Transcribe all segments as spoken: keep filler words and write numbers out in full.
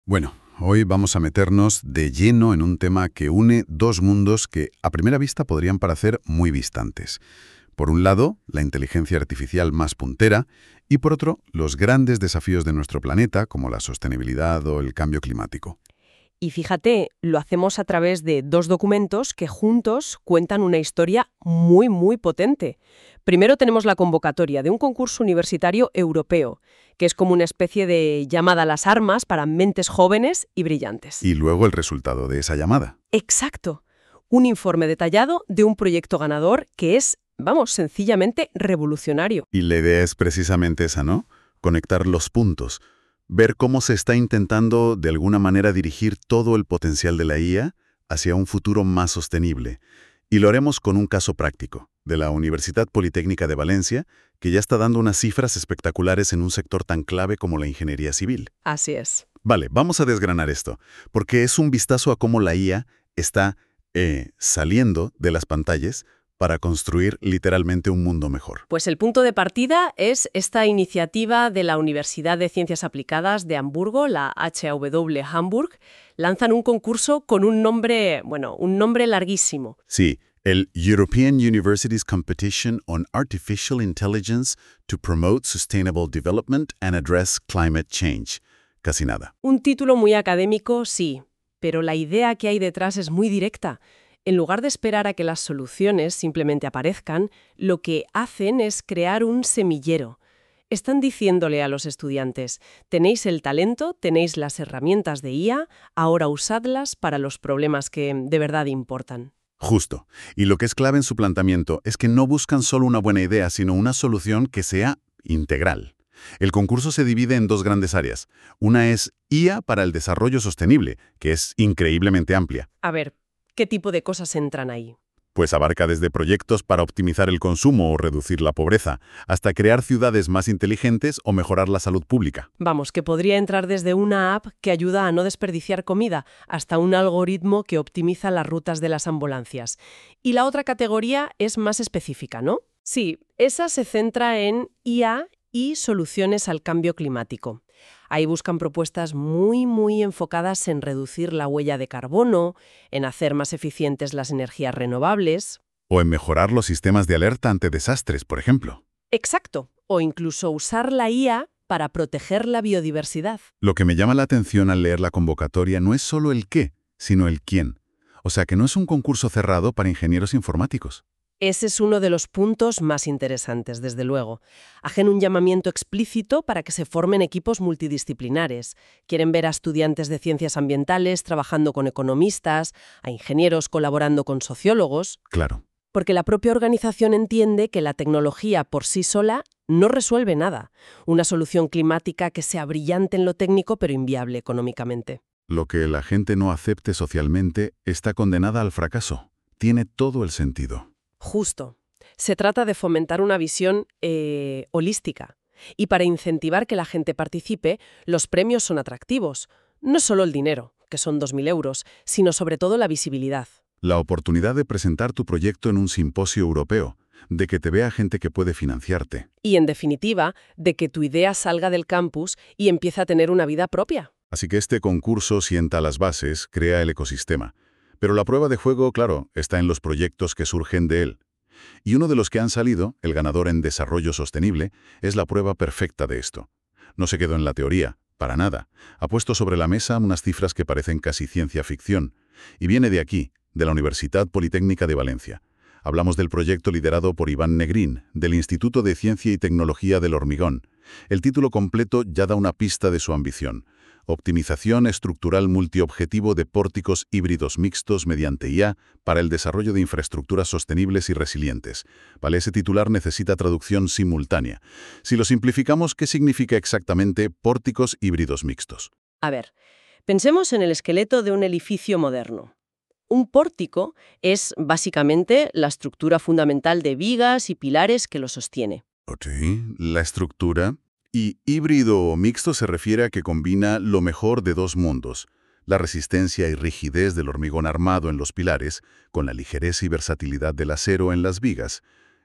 Bueno, hoy vamos a meternos de lleno en un tema que une dos mundos que a primera vista podrían parecer muy distantes. Por un lado, la inteligencia artificial más puntera y por otro, los grandes desafíos de nuestro planeta como la sostenibilidad o el cambio climático. Y fíjate, lo hacemos a través de dos documentos que juntos cuentan una historia muy, muy potente. Primero tenemos la convocatoria de un concurso universitario europeo, que es como una especie de llamada a las armas para mentes jóvenes y brillantes. Y luego el resultado de esa llamada. Exacto. Un informe detallado de un proyecto ganador que es, vamos, sencillamente revolucionario. Y la idea es precisamente esa, ¿no? Conectar los puntos. Ver cómo se está intentando de alguna manera dirigir todo el potencial de la I A hacia un futuro más sostenible. Y lo haremos con un caso práctico, de la Universidad Politécnica de Valencia, que ya está dando unas cifras espectaculares en un sector tan clave como la ingeniería civil. Así es. Vale, vamos a desgranar esto, porque es un vistazo a cómo la I A está eh, saliendo de las pantallas para construir literalmente un mundo mejor. Pues el punto de partida es esta iniciativa de la Universidad de Ciencias Aplicadas de Hamburgo, la H A W Hamburg. Lanzan un concurso con un nombre, bueno, un nombre larguísimo. Sí, el European Universities Competition on Artificial Intelligence to Promote Sustainable Development and Address Climate Change. Casi nada. Un título muy académico, sí, pero la idea que hay detrás es muy directa. En lugar de esperar a que las soluciones simplemente aparezcan, lo que hacen es crear un semillero. Están diciéndole a los estudiantes, tenéis el talento, tenéis las herramientas de I A, ahora usadlas para los problemas que de verdad importan. Justo. Y lo que es clave en su planteamiento es que no buscan solo una buena idea, sino una solución que sea integral. El concurso se divide en dos grandes áreas. Una es I A para el desarrollo sostenible, que es increíblemente amplia. A ver, ¿qué tipo de cosas entran ahí? Pues abarca desde proyectos para optimizar el consumo o reducir la pobreza, hasta crear ciudades más inteligentes o mejorar la salud pública. Vamos, que podría entrar desde una app que ayuda a no desperdiciar comida hasta un algoritmo que optimiza las rutas de las ambulancias. Y la otra categoría es más específica, ¿no? Sí, esa se centra en I A y soluciones al cambio climático. Ahí buscan propuestas muy, muy enfocadas en reducir la huella de carbono, en hacer más eficientes las energías renovables. O en mejorar los sistemas de alerta ante desastres, por ejemplo. Exacto. O incluso usar la I A para proteger la biodiversidad. Lo que me llama la atención al leer la convocatoria no es solo el qué, sino el quién. O sea que no es un concurso cerrado para ingenieros informáticos. Ese es uno de los puntos más interesantes, desde luego. Hacen un llamamiento explícito para que se formen equipos multidisciplinares. Quieren ver a estudiantes de ciencias ambientales trabajando con economistas, a ingenieros colaborando con sociólogos. Claro. Porque la propia organización entiende que la tecnología por sí sola no resuelve nada. Una solución climática que sea brillante en lo técnico pero inviable económicamente. Lo que la gente no acepte socialmente está condenada al fracaso. Tiene todo el sentido. Justo. Se trata de fomentar una visión eh, holística. Y para incentivar que la gente participe, los premios son atractivos. No solo el dinero, que son dos mil euros, sino sobre todo la visibilidad. La oportunidad de presentar tu proyecto en un simposio europeo, de que te vea gente que puede financiarte. Y, en definitiva, de que tu idea salga del campus y empiece a tener una vida propia. Así que este concurso sienta las bases, crea el ecosistema. Pero la prueba de juego, claro, está en los proyectos que surgen de él. Y uno de los que han salido, el ganador en Desarrollo Sostenible, es la prueba perfecta de esto. No se quedó en la teoría, para nada. Ha puesto sobre la mesa unas cifras que parecen casi ciencia ficción. Y viene de aquí, de la Universidad Politécnica de Valencia. Hablamos del proyecto liderado por Iván Negrín, del Instituto de Ciencia y Tecnología del Hormigón. El título completo ya da una pista de su ambición. Optimización estructural multiobjetivo de pórticos híbridos mixtos mediante I A para el desarrollo de infraestructuras sostenibles y resilientes. Vale, ese titular necesita traducción simultánea. Si lo simplificamos, ¿qué significa exactamente pórticos híbridos mixtos? A ver, pensemos en el esqueleto de un edificio moderno. Un pórtico es básicamente la estructura fundamental de vigas y pilares que lo sostiene. Ok, la estructura. Y híbrido o mixto se refiere a que combina lo mejor de dos mundos, la resistencia y rigidez del hormigón armado en los pilares, con la ligereza y versatilidad del acero en las vigas.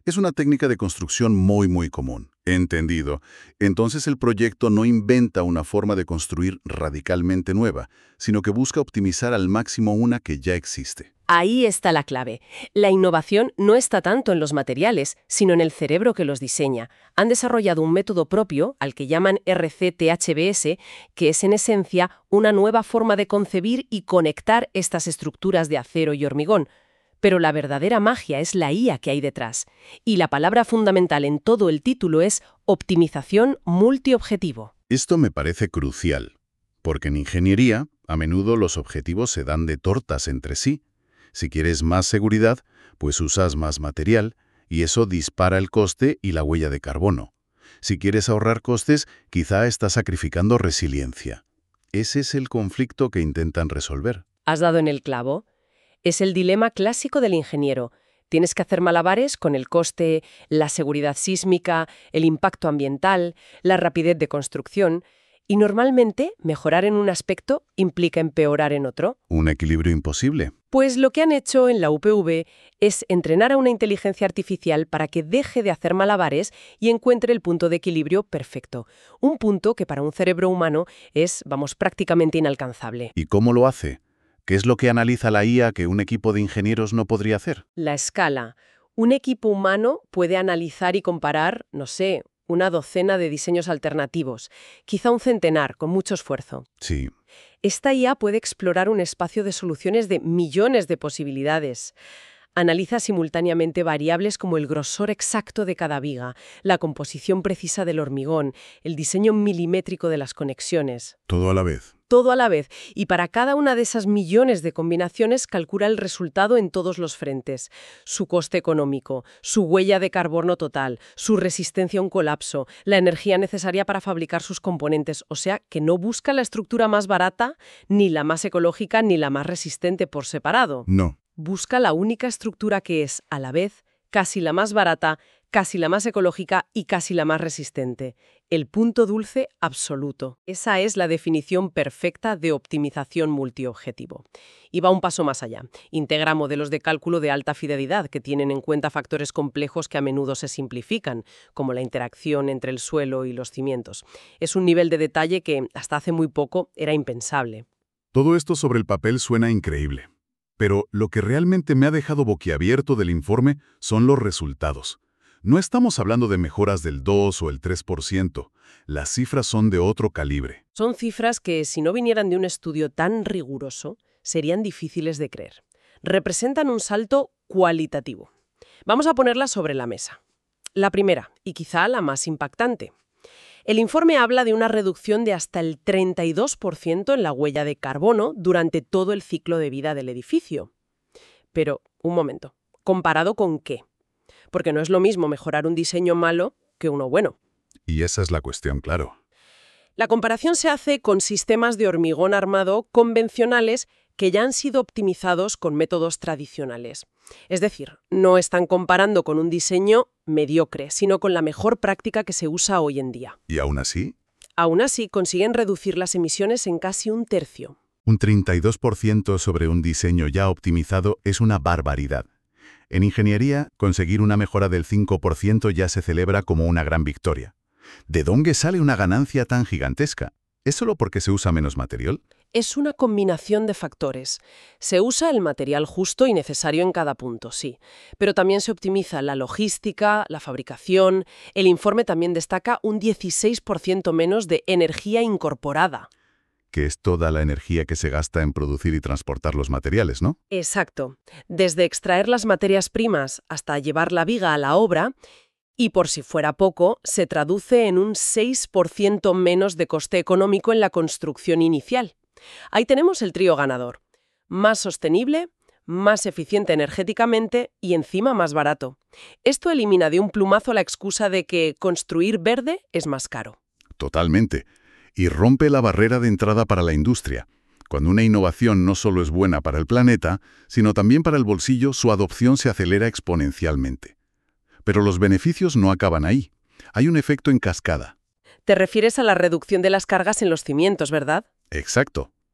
Es una técnica de construcción muy, muy común. Entendido. Entonces el proyecto no inventa una forma de construir radicalmente nueva, sino que busca optimizar al máximo una que ya existe. Ahí está la clave. La innovación no está tanto en los materiales, sino en el cerebro que los diseña. Han desarrollado un método propio, al que llaman R C T H B S, que es en esencia una nueva forma de concebir y conectar estas estructuras de acero y hormigón. Pero la verdadera magia es la I A que hay detrás. Y la palabra fundamental en todo el título es optimización multiobjetivo. Esto me parece crucial, porque en ingeniería, a menudo los objetivos se dan de tortas entre sí. Si quieres más seguridad, pues usas más material, y eso dispara el coste y la huella de carbono. Si quieres ahorrar costes, quizá estás sacrificando resiliencia. Ese es el conflicto que intentan resolver. ¿Has dado en el clavo? Es el dilema clásico del ingeniero. Tienes que hacer malabares con el coste, la seguridad sísmica, el impacto ambiental, la rapidez de construcción, y normalmente mejorar en un aspecto implica empeorar en otro. Un equilibrio imposible. Pues lo que han hecho en la U P V es entrenar a una inteligencia artificial para que deje de hacer malabares y encuentre el punto de equilibrio perfecto. Un punto que para un cerebro humano es, vamos, prácticamente inalcanzable. ¿Y cómo lo hace? ¿Qué es lo que analiza la I A que un equipo de ingenieros no podría hacer? La escala. Un equipo humano puede analizar y comparar, no sé, una docena de diseños alternativos, quizá un centenar, con mucho esfuerzo. Sí. Esta I A puede explorar un espacio de soluciones de millones de posibilidades. Analiza simultáneamente variables como el grosor exacto de cada viga, la composición precisa del hormigón, el diseño milimétrico de las conexiones. Todo a la vez. Todo a la vez, y para cada una de esas millones de combinaciones calcula el resultado en todos los frentes. Su coste económico, su huella de carbono total, su resistencia a un colapso, la energía necesaria para fabricar sus componentes. O sea, que no busca la estructura más barata, ni la más ecológica, ni la más resistente por separado. No. Busca la única estructura que es, a la vez, casi la más barata, casi la más ecológica y casi la más resistente. El punto dulce absoluto. Esa es la definición perfecta de optimización multiobjetivo. Y va un paso más allá. Integra modelos de cálculo de alta fidelidad que tienen en cuenta factores complejos que a menudo se simplifican, como la interacción entre el suelo y los cimientos. Es un nivel de detalle que, hasta hace muy poco, era impensable. Todo esto sobre el papel suena increíble. Pero lo que realmente me ha dejado boquiabierto del informe son los resultados. No estamos hablando de mejoras del dos o el tres por ciento. Las cifras son de otro calibre. Son cifras que, si no vinieran de un estudio tan riguroso, serían difíciles de creer. Representan un salto cualitativo. Vamos a ponerlas sobre la mesa. La primera, y quizá la más impactante. El informe habla de una reducción de hasta el treinta y dos por ciento en la huella de carbono durante todo el ciclo de vida del edificio. Pero, un momento, ¿comparado con qué? Porque no es lo mismo mejorar un diseño malo que uno bueno. Y esa es la cuestión, claro. La comparación se hace con sistemas de hormigón armado convencionales que ya han sido optimizados con métodos tradicionales. Es decir, no están comparando con un diseño mediocre, sino con la mejor práctica que se usa hoy en día. ¿Y aún así? Aún así, consiguen reducir las emisiones en casi un tercio. Un treinta y dos por ciento sobre un diseño ya optimizado es una barbaridad. En ingeniería, conseguir una mejora del cinco por ciento ya se celebra como una gran victoria. ¿De dónde sale una ganancia tan gigantesca? ¿Es solo porque se usa menos material? Es una combinación de factores. Se usa el material justo y necesario en cada punto, sí. Pero también se optimiza la logística, la fabricación. El informe también destaca un dieciséis por ciento menos de energía incorporada. Que es toda la energía que se gasta en producir y transportar los materiales, ¿no? Exacto. Desde extraer las materias primas hasta llevar la viga a la obra. Y por si fuera poco, se traduce en un seis por ciento menos de coste económico en la construcción inicial. Ahí tenemos el trío ganador. Más sostenible, más eficiente energéticamente y encima más barato. Esto elimina de un plumazo la excusa de que construir verde es más caro. Totalmente. Y rompe la barrera de entrada para la industria. Cuando una innovación no solo es buena para el planeta, sino también para el bolsillo, su adopción se acelera exponencialmente. Pero los beneficios no acaban ahí. Hay un efecto en cascada. Te refieres a la reducción de las cargas en los cimientos, ¿verdad? Exacto.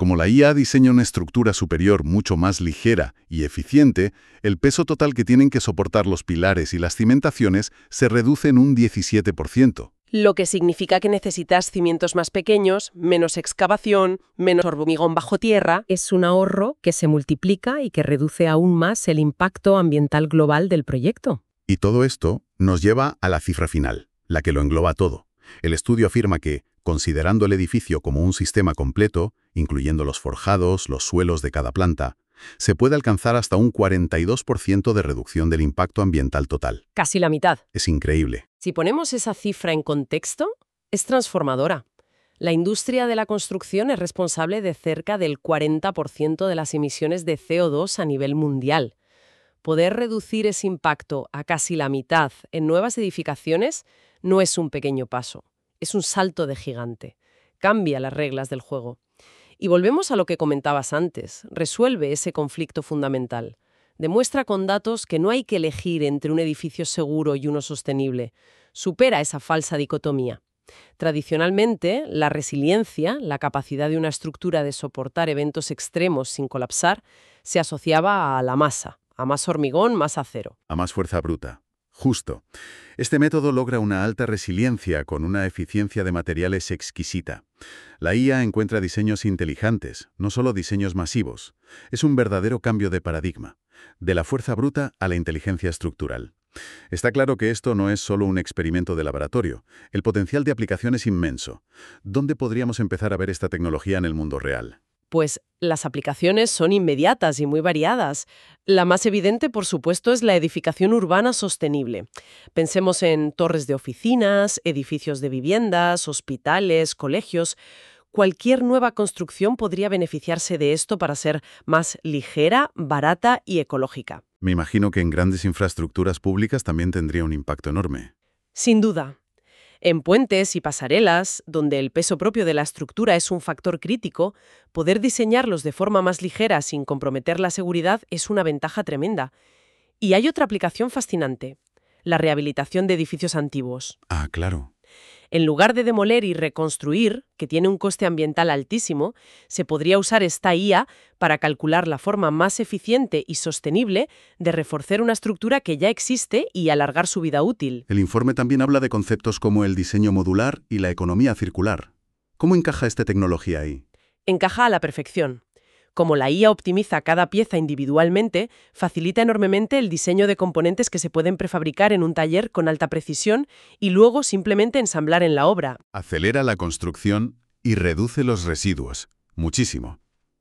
Como la I A diseña una estructura superior mucho más ligera y eficiente, el peso total que tienen que soportar los pilares y las cimentaciones se reduce en un diecisiete por ciento. Lo que significa que necesitas cimientos más pequeños, menos excavación, menos hormigón bajo tierra. Es un ahorro que se multiplica y que reduce aún más el impacto ambiental global del proyecto. Y todo esto nos lleva a la cifra final, la que lo engloba todo. El estudio afirma que, considerando el edificio como un sistema completo, incluyendo los forjados, los suelos de cada planta, se puede alcanzar hasta un cuarenta y dos por ciento de reducción del impacto ambiental total. Casi la mitad. Es increíble. Si ponemos esa cifra en contexto, es transformadora. La industria de la construcción es responsable de cerca del cuarenta por ciento de las emisiones de C O dos a nivel mundial. Poder reducir ese impacto a casi la mitad en nuevas edificaciones no es un pequeño paso, es un salto de gigante. Cambia las reglas del juego. Y volvemos a lo que comentabas antes, resuelve ese conflicto fundamental. Demuestra con datos que no hay que elegir entre un edificio seguro y uno sostenible. Supera esa falsa dicotomía. Tradicionalmente, la resiliencia, la capacidad de una estructura de soportar eventos extremos sin colapsar, se asociaba a la masa, a más hormigón, más acero. A más fuerza bruta. Justo. Este método logra una alta resiliencia con una eficiencia de materiales exquisita. La I A encuentra diseños inteligentes, no solo diseños masivos. Es un verdadero cambio de paradigma, de la fuerza bruta a la inteligencia estructural. Está claro que esto no es solo un experimento de laboratorio. El potencial de aplicación es inmenso. ¿Dónde podríamos empezar a ver esta tecnología en el mundo real? Pues las aplicaciones son inmediatas y muy variadas. La más evidente, por supuesto, es la edificación urbana sostenible. Pensemos en torres de oficinas, edificios de viviendas, hospitales, colegios. Cualquier nueva construcción podría beneficiarse de esto para ser más ligera, barata y ecológica. Me imagino que en grandes infraestructuras públicas también tendría un impacto enorme. Sin duda. En puentes y pasarelas, donde el peso propio de la estructura es un factor crítico, poder diseñarlos de forma más ligera sin comprometer la seguridad es una ventaja tremenda. Y hay otra aplicación fascinante, la rehabilitación de edificios antiguos. Ah, claro. En lugar de demoler y reconstruir, que tiene un coste ambiental altísimo, se podría usar esta I A para calcular la forma más eficiente y sostenible de reforzar una estructura que ya existe y alargar su vida útil. El informe también habla de conceptos como el diseño modular y la economía circular. ¿Cómo encaja esta tecnología ahí? Encaja a la perfección. Como la I A optimiza cada pieza individualmente, facilita enormemente el diseño de componentes que se pueden prefabricar en un taller con alta precisión y luego simplemente ensamblar en la obra. Acelera la construcción y reduce los residuos. Muchísimo.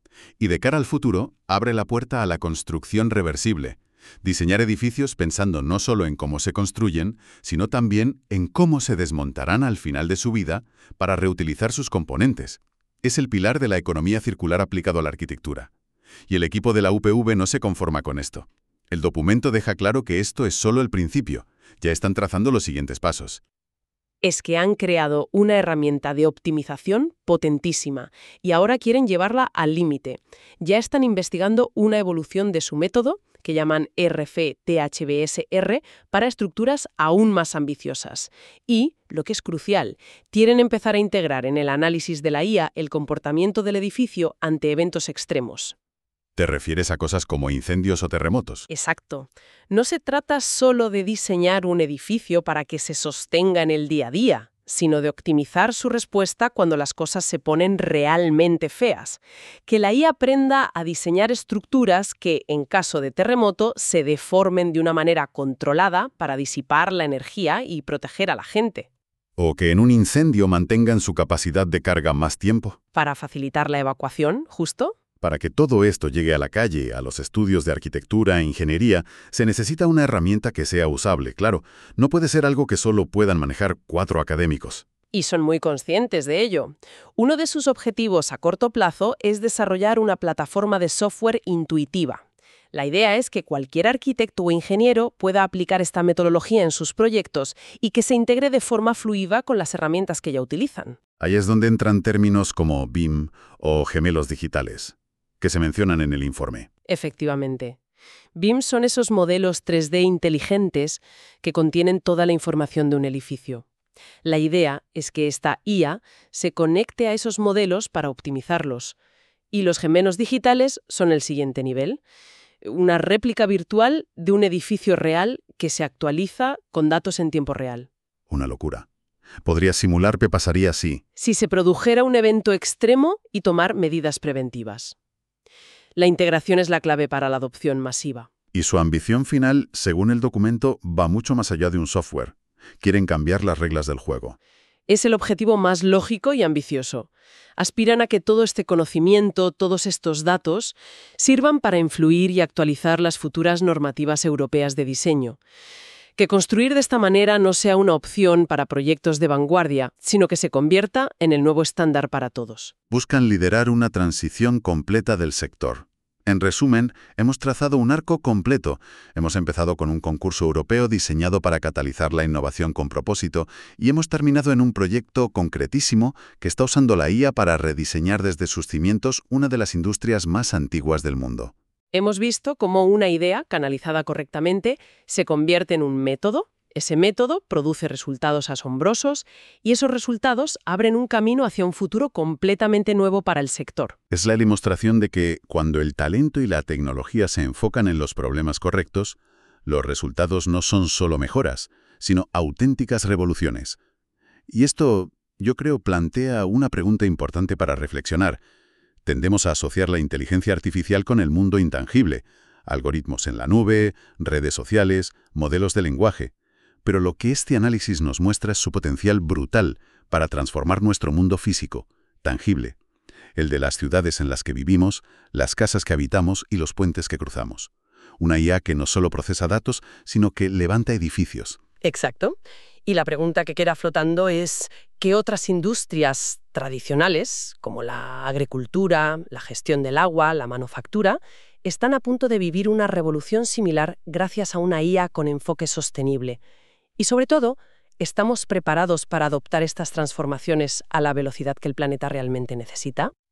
Y de cara al futuro, abre la puerta a la construcción reversible. Diseñar edificios pensando no solo en cómo se construyen, sino también en cómo se desmontarán al final de su vida para reutilizar sus componentes. Es el pilar de la economía circular aplicado a la arquitectura. Y el equipo de la U P V no se conforma con esto. El documento deja claro que esto es solo el principio. Ya están trazando los siguientes pasos. Es que han creado una herramienta de optimización potentísima y ahora quieren llevarla al límite. Ya están investigando una evolución de su método, que llaman R F T H B S R, para estructuras aún más ambiciosas. Y, lo que es crucial, quieren empezar a integrar en el análisis de la I A el comportamiento del edificio ante eventos extremos. ¿Te refieres a cosas como incendios o terremotos? Exacto. No se trata solo de diseñar un edificio para que se sostenga en el día a día, sino de optimizar su respuesta cuando las cosas se ponen realmente feas. Que la I A aprenda a diseñar estructuras que, en caso de terremoto, se deformen de una manera controlada para disipar la energía y proteger a la gente. O que en un incendio mantengan su capacidad de carga más tiempo. Para facilitar la evacuación, justo. Para que todo esto llegue a la calle, a los estudios de arquitectura e ingeniería, se necesita una herramienta que sea usable, claro. No puede ser algo que solo puedan manejar cuatro académicos. Y son muy conscientes de ello. Uno de sus objetivos a corto plazo es desarrollar una plataforma de software intuitiva. La idea es que cualquier arquitecto o ingeniero pueda aplicar esta metodología en sus proyectos y que se integre de forma fluida con las herramientas que ya utilizan. Ahí es donde entran términos como B I M o gemelos digitales, que se mencionan en el informe. Efectivamente. B I M son esos modelos tres D inteligentes que contienen toda la información de un edificio. La idea es que esta I A se conecte a esos modelos para optimizarlos. Y los gemelos digitales son el siguiente nivel. Una réplica virtual de un edificio real que se actualiza con datos en tiempo real. Una locura. Podría simular qué pasaría si... Si se produjera un evento extremo y tomar medidas preventivas. La integración es la clave para la adopción masiva. Y su ambición final, según el documento, va mucho más allá de un software. Quieren cambiar las reglas del juego. Es el objetivo más lógico y ambicioso. Aspiran a que todo este conocimiento, todos estos datos, sirvan para influir y actualizar las futuras normativas europeas de diseño. Que construir de esta manera no sea una opción para proyectos de vanguardia, sino que se convierta en el nuevo estándar para todos. Buscan liderar una transición completa del sector. En resumen, hemos trazado un arco completo. Hemos empezado con un concurso europeo diseñado para catalizar la innovación con propósito y hemos terminado en un proyecto concretísimo que está usando la I A para rediseñar desde sus cimientos una de las industrias más antiguas del mundo. Hemos visto cómo una idea, canalizada correctamente, se convierte en un método. Ese método produce resultados asombrosos y esos resultados abren un camino hacia un futuro completamente nuevo para el sector. Es la ilustración de que, cuando el talento y la tecnología se enfocan en los problemas correctos, los resultados no son solo mejoras, sino auténticas revoluciones. Y esto, yo creo, plantea una pregunta importante para reflexionar. Tendemos a asociar la inteligencia artificial con el mundo intangible, algoritmos en la nube, redes sociales, modelos de lenguaje. Pero lo que este análisis nos muestra es su potencial brutal para transformar nuestro mundo físico, tangible, el de las ciudades en las que vivimos, las casas que habitamos y los puentes que cruzamos. Una I A que no solo procesa datos, sino que levanta edificios. Exacto. Y la pregunta que queda flotando es ¿qué otras industrias tradicionales, como la agricultura, la gestión del agua, la manufactura, están a punto de vivir una revolución similar gracias a una I A con enfoque sostenible? Y sobre todo, ¿estamos preparados para adoptar estas transformaciones a la velocidad que el planeta realmente necesita?